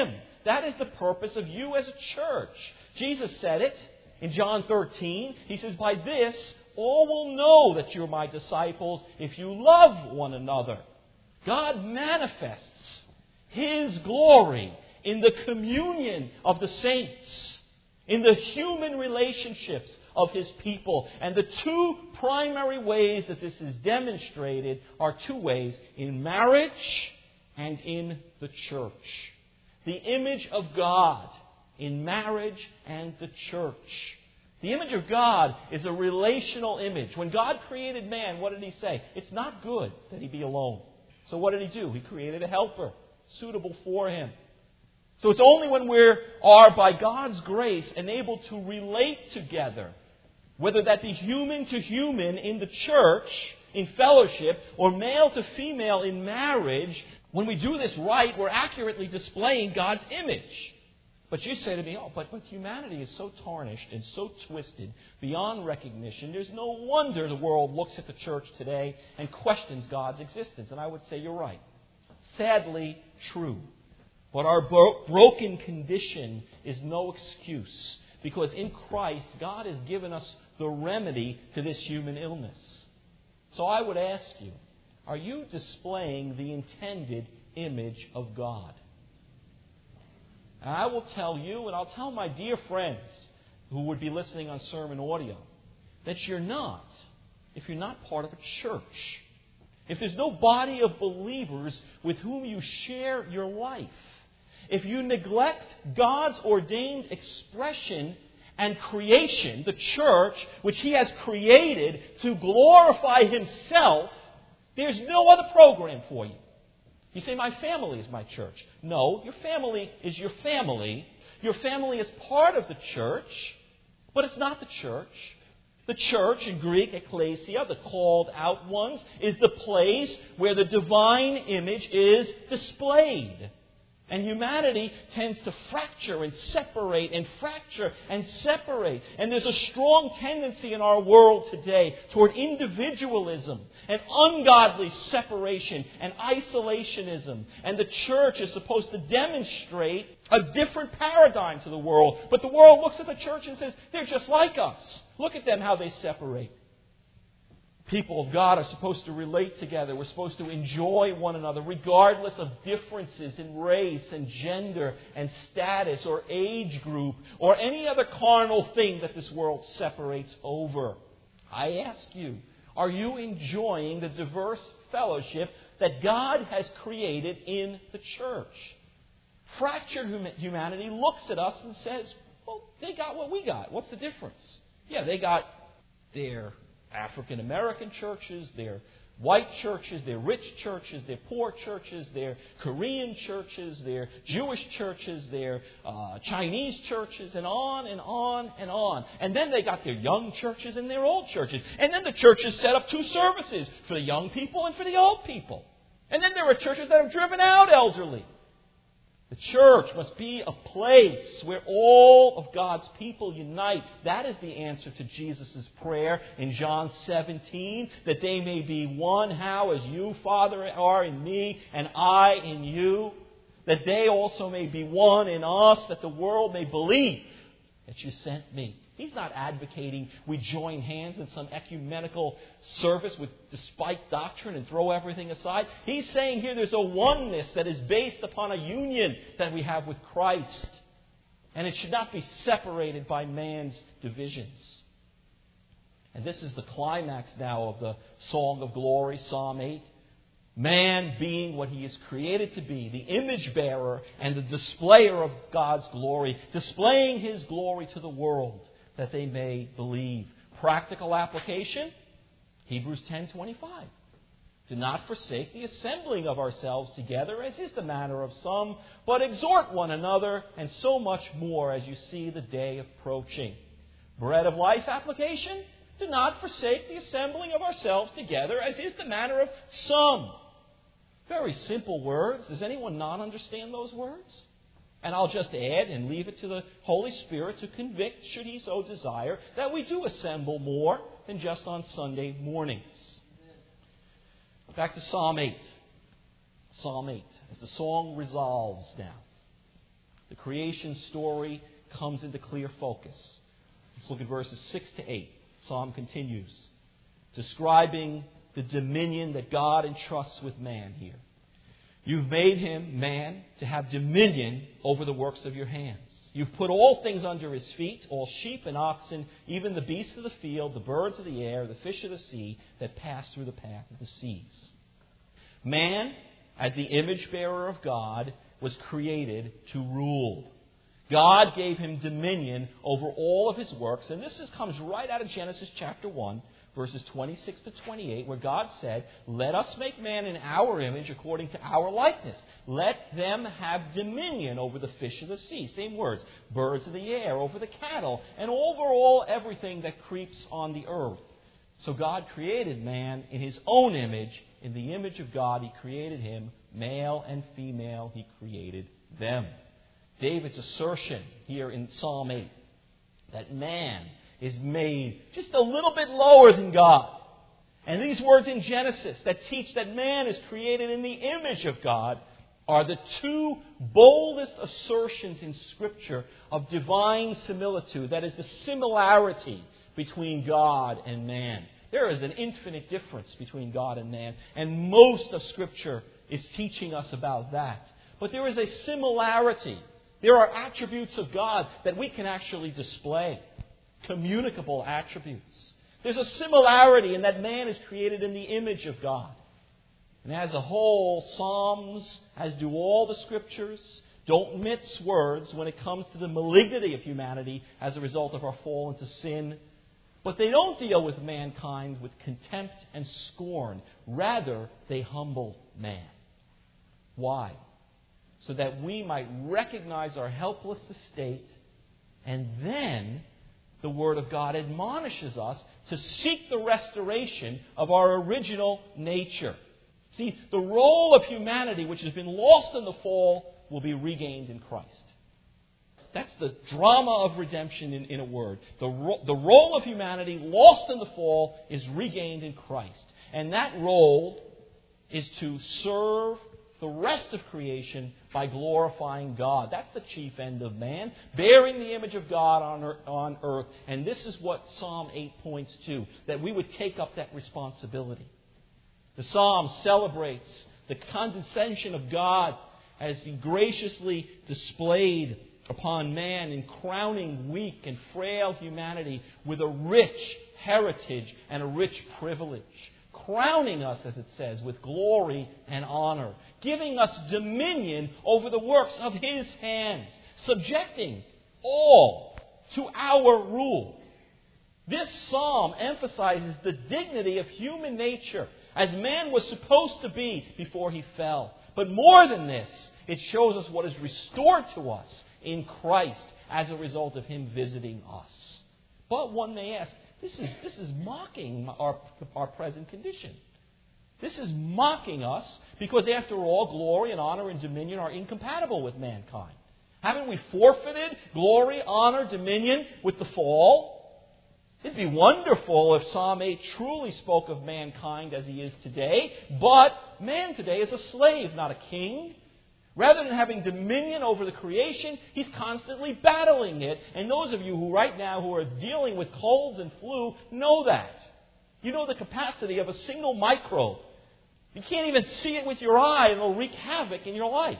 That is the purpose of you as a church. Jesus said it in John 13. He says, by this all will know that you're my disciples if you love one another. God manifests His glory in the communion of the saints, in the human relationships of His people. And the two primary ways that this is demonstrated are two ways: in marriage and in the church. The image of God in marriage and the church. The image of God is a relational image. When God created man, what did He say? It's not good that he be alone. So what did He do? He created a helper suitable for him. So it's only when we are, by God's grace, enabled to relate together, whether that be human to human in the church, in fellowship, or male to female in marriage, when we do this right, we're accurately displaying God's image. But you say to me, but humanity is so tarnished and so twisted beyond recognition. There's no wonder the world looks at the church today and questions God's existence. And I would say you're right. Sadly, true. But our broken condition is no excuse, because in Christ, God has given us the remedy to this human illness. So I would ask you, are you displaying the intended image of God? And I will tell you, and I'll tell my dear friends who would be listening on sermon audio, that you're not, if you're not part of a church. If there's no body of believers with whom you share your life. If you neglect God's ordained expression and creation, the church, which He has created to glorify Himself, there's no other program for you. You say, my family is my church. No, your family is your family. Your family is part of the church, but it's not the church. The church, in Greek, ekklesia, the called out ones, is the place where the divine image is displayed. And humanity tends to fracture and separate and fracture and separate. And there's a strong tendency in our world today toward individualism and ungodly separation and isolationism. And the church is supposed to demonstrate a different paradigm to the world. But the world looks at the church and says, they're just like us. Look at them, how they separate. People of God are supposed to relate together. We're supposed to enjoy one another regardless of differences in race and gender and status or age group or any other carnal thing that this world separates over. I ask you, are you enjoying the diverse fellowship that God has created in the church? Fractured humanity looks at us and says, well, they got what we got. What's the difference? Yeah, they got their African American churches, their white churches, their rich churches, their poor churches, their Korean churches, their Jewish churches, their Chinese churches, and on and on and on. And then they got their young churches and their old churches. And then the churches set up two services for the young people and for the old people. And then there are churches that have driven out elderly. The church must be a place where all of God's people unite. That is the answer to Jesus' prayer in John 17, that they may be one. How? As you, Father, are in me and I in you. That they also may be one in us, that the world may believe that you sent me. He's not advocating we join hands in some ecumenical service despite doctrine and throw everything aside. He's saying here there's a oneness that is based upon a union that we have with Christ. And it should not be separated by man's divisions. And this is the climax now of the Song of Glory, Psalm 8. Man being what he is created to be, the image bearer and the displayer of God's glory, displaying His glory to the world, that they may believe. Practical application, Hebrews 10:25. Do not forsake the assembling of ourselves together, as is the manner of some, but exhort one another, and so much more as you see the day approaching. Bread of life application, do not forsake the assembling of ourselves together, as is the manner of some. Very simple words. Does anyone not understand those words? And I'll just add and leave it to the Holy Spirit to convict, should He so desire, that we do assemble more than just on Sunday mornings. Back to Psalm 8. Psalm 8, as the song resolves now. The creation story comes into clear focus. Let's look at verses 6 to 8. Psalm continues, describing the dominion that God entrusts with man here. You've made him, man, to have dominion over the works of your hands. You've put all things under his feet, all sheep and oxen, even the beasts of the field, the birds of the air, the fish of the sea that pass through the path of the seas. Man, as the image bearer of God, was created to rule. God gave him dominion over all of his works. And this comes right out of Genesis chapter 1, verses 26 to 28, where God said, let us make man in our image according to our likeness. Let them have dominion over the fish of the sea. Same words. Birds of the air, over the cattle, and over all everything that creeps on the earth. So God created man in his own image. In the image of God, he created him. Male and female, he created them. David's assertion here in Psalm 8 that man is made just a little bit lower than God. And these words in Genesis that teach that man is created in the image of God are the two boldest assertions in Scripture of divine similitude. That is the similarity between God and man. There is an infinite difference between God and man, and most of Scripture is teaching us about that. But there is a similarity. There are attributes of God that we can actually display. Communicable attributes. There's a similarity in that man is created in the image of God. And as a whole, Psalms, as do all the Scriptures, don't mince words when it comes to the malignity of humanity as a result of our fall into sin. But they don't deal with mankind with contempt and scorn. Rather, they humble man. Why? So that we might recognize our helpless estate, and then the Word of God admonishes us to seek the restoration of our original nature. See, the role of humanity which has been lost in the fall will be regained in Christ. That's the drama of redemption in a word. The role of humanity lost in the fall is regained in Christ. And that role is to serve the rest of creation by glorifying God. That's the chief end of man, bearing the image of God on earth. And this is what Psalm 8 points to, that we would take up that responsibility. The Psalm celebrates the condescension of God as He graciously displayed upon man in crowning weak and frail humanity with a rich heritage and a rich privilege. Crowning us, as it says, with glory and honor. Giving us dominion over the works of His hands. Subjecting all to our rule. This psalm emphasizes the dignity of human nature as man was supposed to be before he fell. But more than this, it shows us what is restored to us in Christ as a result of Him visiting us. But one may ask, this is mocking our present condition. This is mocking us because, after all, glory and honor and dominion are incompatible with mankind. Haven't we forfeited glory, honor, dominion with the fall? It'd be wonderful if Psalm 8 truly spoke of mankind as he is today, but man today is a slave, not a king. Rather than having dominion over the creation, he's constantly battling it. And those of you who right now who are dealing with colds and flu know that. You know the capacity of a single microbe. You can't even see it with your eye, and it'll wreak havoc in your life.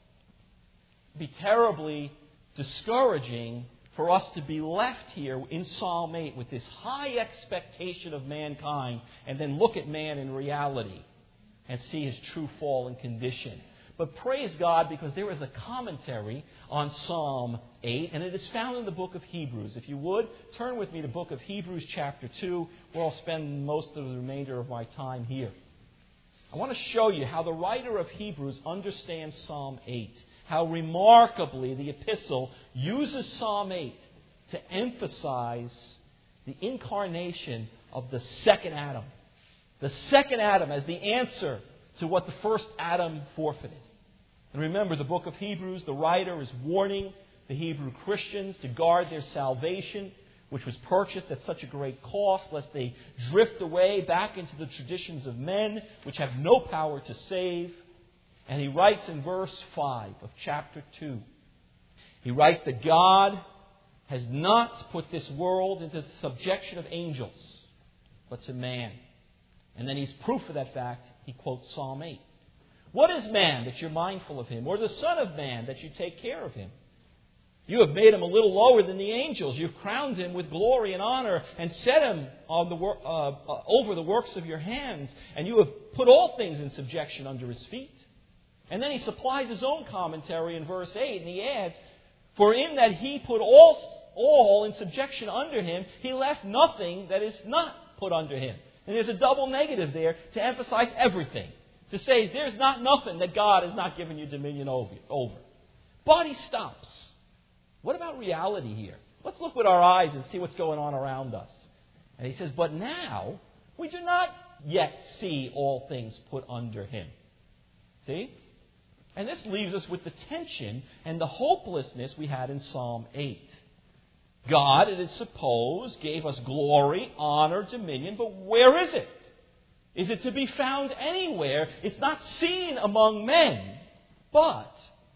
It'd be terribly discouraging for us to be left here in Psalm 8 with this high expectation of mankind and then look at man in reality and see his true fallen condition. But praise God, because there is a commentary on Psalm 8, and it is found in the book of Hebrews. If you would, turn with me to the book of Hebrews chapter 2, where I'll spend most of the remainder of my time here. I want to show you how the writer of Hebrews understands Psalm 8. How remarkably the epistle uses Psalm 8 to emphasize the incarnation of the second Adam. The second Adam as the answer to what the first Adam forfeited. And remember, the book of Hebrews, the writer is warning the Hebrew Christians to guard their salvation, which was purchased at such a great cost, lest they drift away back into the traditions of men, which have no power to save. And he writes in verse 5 of chapter 2, He writes that God has not put this world into the subjection of angels, but to man. And then he's proof of that fact. He quotes Psalm 8. What is man that you're mindful of him, or the Son of Man that you take care of him? You have made him a little lower than the angels. You've crowned him with glory and honor and set him on over the works of your hands. And you have put all things in subjection under his feet. And then he supplies his own commentary in verse 8, and he adds, for in that he put all in subjection under him, he left nothing that is not put under him. And there's a double negative there to emphasize everything. To say there's nothing that God has not given you dominion over. But he stops. What about reality here? Let's look with our eyes and see what's going on around us. And he says, but now we do not yet see all things put under him. See? And this leaves us with the tension and the hopelessness we had in Psalm 8. God, it is supposed, gave us glory, honor, dominion, but where is it? Is it to be found anywhere? It's not seen among men. But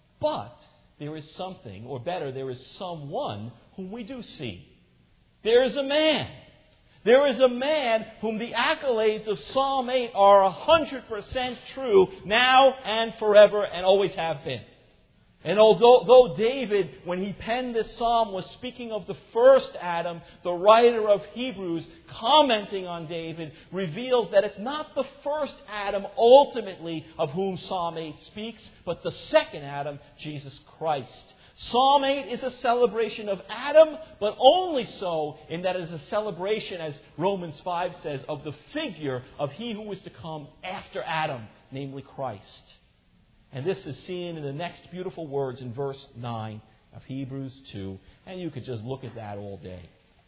there is something, or better, there is someone whom we do see. There is a man. There is a man whom the accolades of Psalm 8 are 100% true now and forever and always have been. And although David, when he penned this psalm, was speaking of the first Adam, the writer of Hebrews, commenting on David, reveals that it's not the first Adam ultimately of whom Psalm 8 speaks, but the second Adam, Jesus Christ. Psalm 8 is a celebration of Adam, but only so in that it is a celebration, as Romans 5 says, of the figure of he who is to come after Adam, namely Christ. And this is seen in the next beautiful words in verse 9 of Hebrews 2. And you could just look at that all day.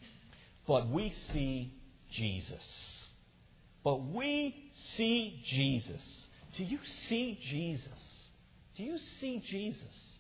But we see Jesus. But we see Jesus. Do you see Jesus? Do you see Jesus?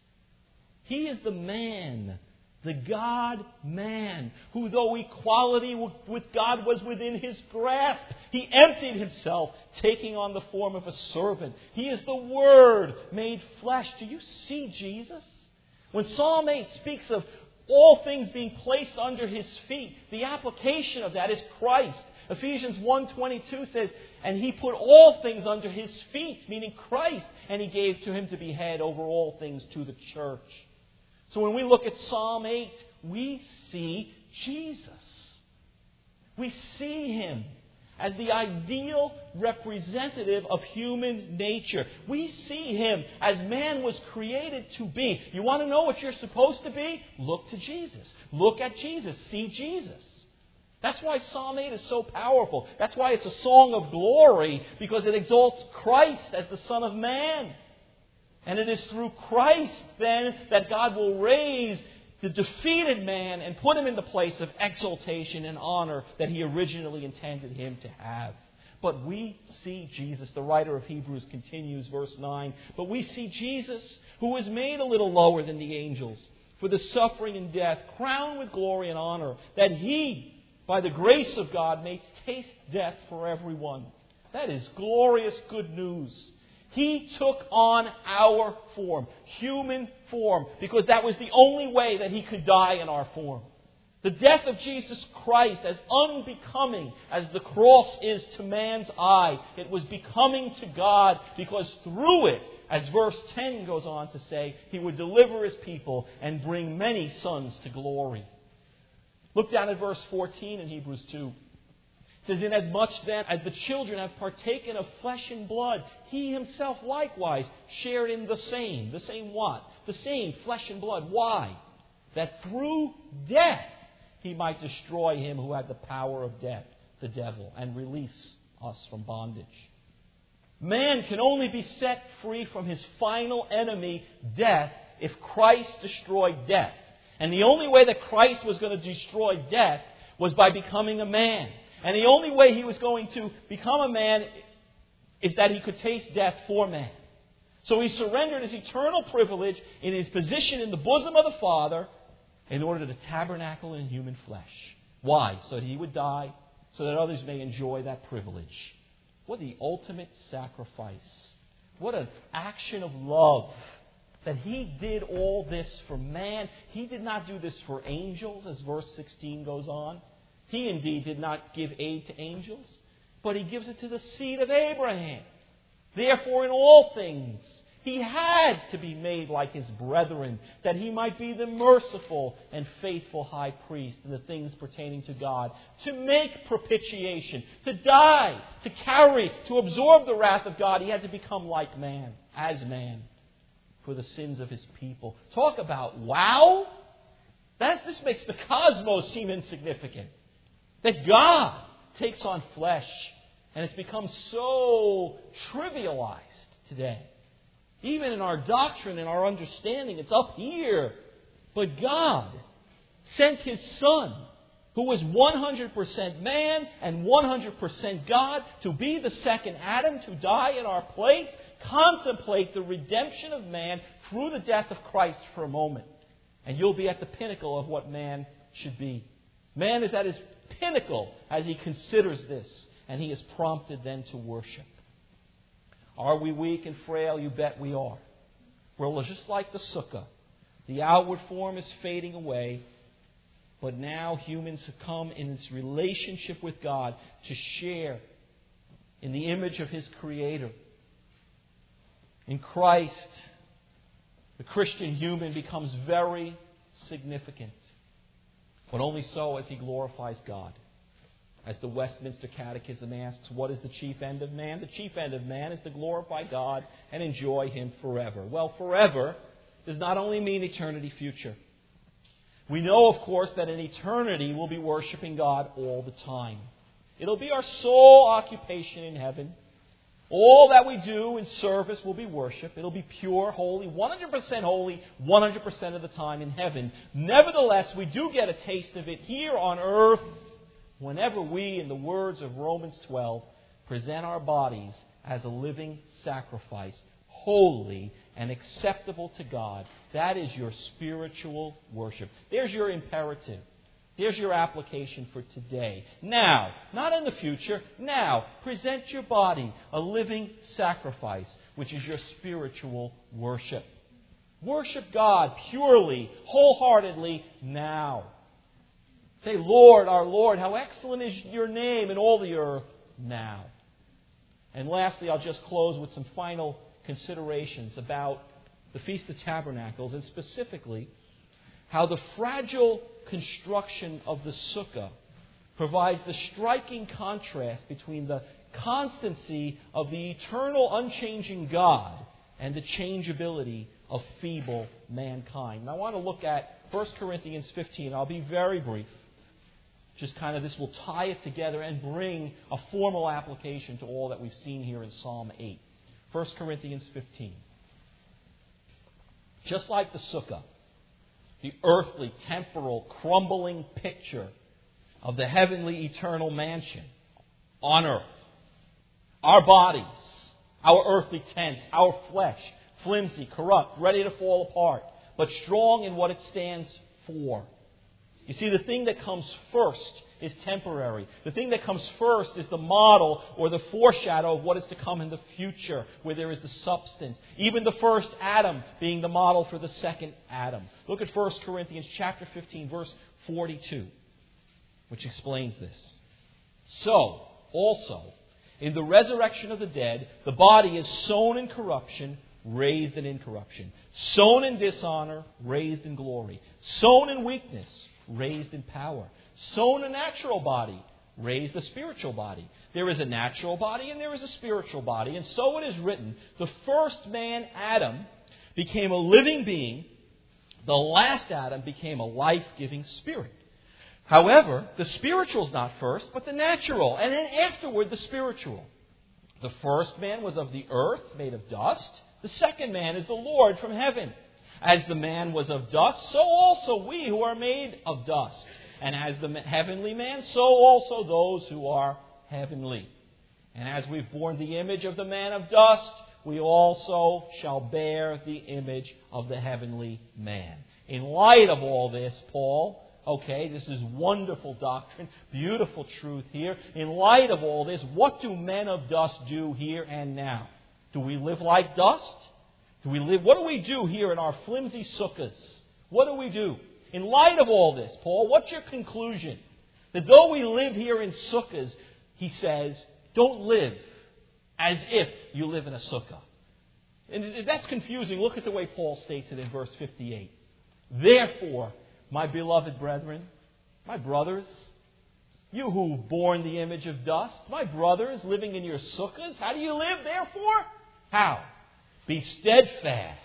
He is the man, the God-man, who though equality with God was within his grasp, he emptied himself, taking on the form of a servant. He is the Word made flesh. Do you see Jesus? When Psalm 8 speaks of all things being placed under his feet, the application of that is Christ. Ephesians 1:22 says, and he put all things under his feet, meaning Christ, and he gave to him to be head over all things to the church. So when we look at Psalm 8, we see Jesus. We see him as the ideal representative of human nature. We see him as man was created to be. You want to know what you're supposed to be? Look to Jesus. Look at Jesus. See Jesus. That's why Psalm 8 is so powerful. That's why it's a song of glory, because it exalts Christ as the Son of Man. And it is through Christ, then, that God will raise the defeated man and put him in the place of exaltation and honor that he originally intended him to have. But we see Jesus. The writer of Hebrews continues, verse 9. But we see Jesus, who was made a little lower than the angels, for the suffering and death, crowned with glory and honor, that he, by the grace of God, may taste death for everyone. That is glorious good news. He took on our form, human form, because that was the only way that he could die in our form. The death of Jesus Christ, as unbecoming as the cross is to man's eye, it was becoming to God, because through it, as verse 10 goes on to say, he would deliver his people and bring many sons to glory. Look down at verse 14 in Hebrews 2. It says, inasmuch then as the children have partaken of flesh and blood, he himself likewise shared in the same. The same what? The same flesh and blood. Why? That through death he might destroy him who had the power of death, the devil, and release us from bondage. Man can only be set free from his final enemy, death, if Christ destroyed death. And the only way that Christ was going to destroy death was by becoming a man. And the only way he was going to become a man is that he could taste death for man. So he surrendered his eternal privilege in his position in the bosom of the Father in order to tabernacle in human flesh. Why? So that he would die, so that others may enjoy that privilege. What the ultimate sacrifice. What an action of love that He did all this for man. He did not do this for angels, as verse 16 goes on. He indeed did not give aid to angels, but He gives it to the seed of Abraham. Therefore, in all things, He had to be made like His brethren, that He might be the merciful and faithful high priest in the things pertaining to God, to make propitiation, to die, to carry, to absorb the wrath of God. He had to become like man, as man, for the sins of His people. Talk about wow! This makes the cosmos seem insignificant. That God takes on flesh, and it's become so trivialized today. Even in our doctrine and our understanding, it's up here. But God sent His Son, who was 100% man and 100% God, to be the second Adam, to die in our place. Contemplate the redemption of man through the death of Christ for a moment, and you'll be at the pinnacle of what man should be. Man is at his pinnacle as he considers this, and he is prompted then to worship. Are we weak and frail? You bet we are. We're just like the sukkah. The outward form is fading away, but now humans have come in this relationship with God to share in the image of His Creator. In Christ, the Christian human becomes very significant, but only so as he glorifies God. As the Westminster Catechism asks, what is the chief end of man? The chief end of man is to glorify God and enjoy Him forever. Well, forever does not only mean eternity future. We know, of course, that in eternity we'll be worshiping God all the time. It'll be our sole occupation in heaven. All that we do in service will be worship. It'll be pure, holy, 100% of the time in heaven. Nevertheless, we do get a taste of it here on earth whenever we, in the words of Romans 12, present our bodies as a living sacrifice, holy and acceptable to God. That is your spiritual worship. There's your imperative. There's your application for today. Now, not in the future. Now, present your body a living sacrifice, which is your spiritual worship. Worship God purely, wholeheartedly now. Say, Lord, our Lord, how excellent is Your name in all the earth now. And lastly, I'll just close with some final considerations about the Feast of Tabernacles, and specifically how the fragile construction of the sukkah provides the striking contrast between the constancy of the eternal, unchanging God and the changeability of feeble mankind. And I want to look at 1 Corinthians 15. I'll be very brief. Just kind of this will tie it together and bring a formal application to all that we've seen here in Psalm 8. 1 Corinthians 15. Just like the sukkah, the earthly, temporal, crumbling picture of the heavenly, eternal mansion on earth. Our bodies, our earthly tents, our flesh, flimsy, corrupt, ready to fall apart, but strong in what it stands for. You see, the thing that comes first is temporary. The thing that comes first is the model or the foreshadow of what is to come in the future, where there is the substance. Even the first Adam being the model for the second Adam. Look at 1 Corinthians chapter 15, verse 42, which explains this. So, also, in the resurrection of the dead, the body is sown in corruption, raised in incorruption. Sown in dishonor, raised in glory. Sown in weakness, raised in power. Sown a natural body, raised a spiritual body. There is a natural body and there is a spiritual body. And so it is written, the first man, Adam, became a living being. The last Adam became a life-giving spirit. However, the spiritual is not first, but the natural. And then afterward, the spiritual. The first man was of the earth, made of dust. The second man is the Lord from heaven. As the man was of dust, so also we who are made of dust. And as the heavenly man, so also those who are heavenly. And as we've borne the image of the man of dust, we also shall bear the image of the heavenly man. In light of all this, Paul, this is wonderful doctrine, beautiful truth here. In light of all this, what do men of dust do here and now? Do we live like dust? Do we live? What do we do here in our flimsy sukkahs? What do we do? In light of all this, Paul, what's your conclusion? That though we live here in sukkahs, he says, don't live as if you live in a sukkah. And if that's confusing, look at the way Paul states it in verse 58. Therefore, my beloved brethren, my brothers, you who've borne the image of dust, my brothers living in your sukkahs, how do you live, therefore? How? Be steadfast,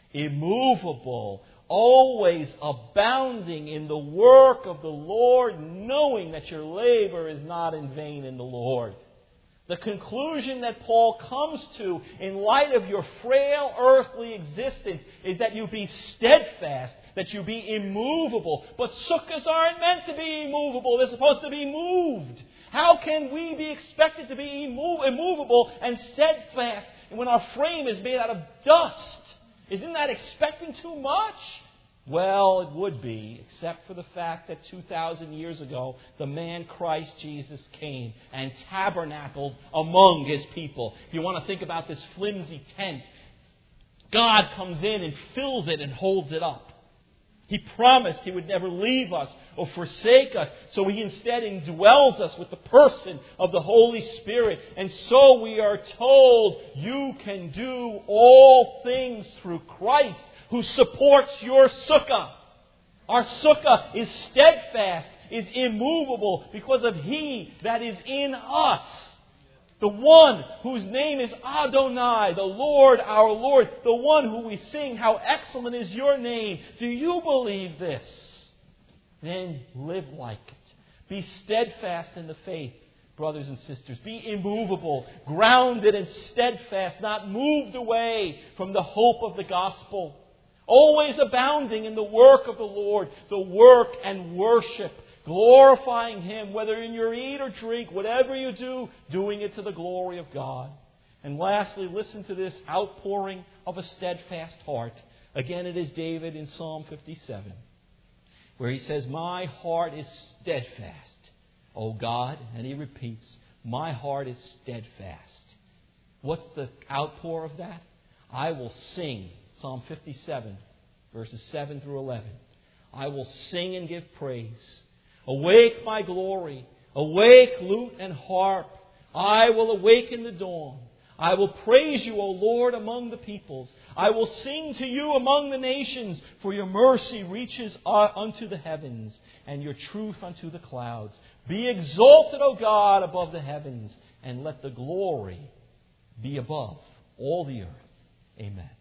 immovable, always abounding in the work of the Lord, knowing that your labor is not in vain in the Lord. The conclusion that Paul comes to in light of your frail earthly existence is that you be steadfast, that you be immovable. But sukkahs aren't meant to be immovable. They're supposed to be moved. How can we be expected to be immovable and steadfast when our frame is made out of dust? Isn't that expecting too much? Well, it would be, except for the fact that 2,000 years ago, the man Christ Jesus came and tabernacled among His people. If you want to think about this flimsy tent, God comes in and fills it and holds it up. He promised He would never leave us or forsake us, so He instead indwells us with the person of the Holy Spirit. And so we are told, you can do all things through Christ, who supports your sukkah. Our sukkah is steadfast, is immovable because of He that is in us. The one whose name is Adonai, the Lord our Lord, the one who we sing, how excellent is your name. Do you believe this? Then live like it. Be steadfast in the faith, brothers and sisters. Be immovable, grounded and steadfast, not moved away from the hope of the gospel. Always abounding in the work of the Lord, the work and worship, glorifying Him, whether in your eat or drink, whatever you do, doing it to the glory of God. And lastly, listen to this outpouring of a steadfast heart. Again, it is David in Psalm 57, where he says, my heart is steadfast, O God. And he repeats, my heart is steadfast. What's the outpour of that? I will sing. Psalm 57, verses 7 through 11. I will sing and give praise. Awake, my glory. Awake, lute and harp. I will awaken the dawn. I will praise you, O Lord, among the peoples. I will sing to you among the nations, for your mercy reaches unto the heavens, and your truth unto the clouds. Be exalted, O God, above the heavens, and let the glory be above all the earth. Amen.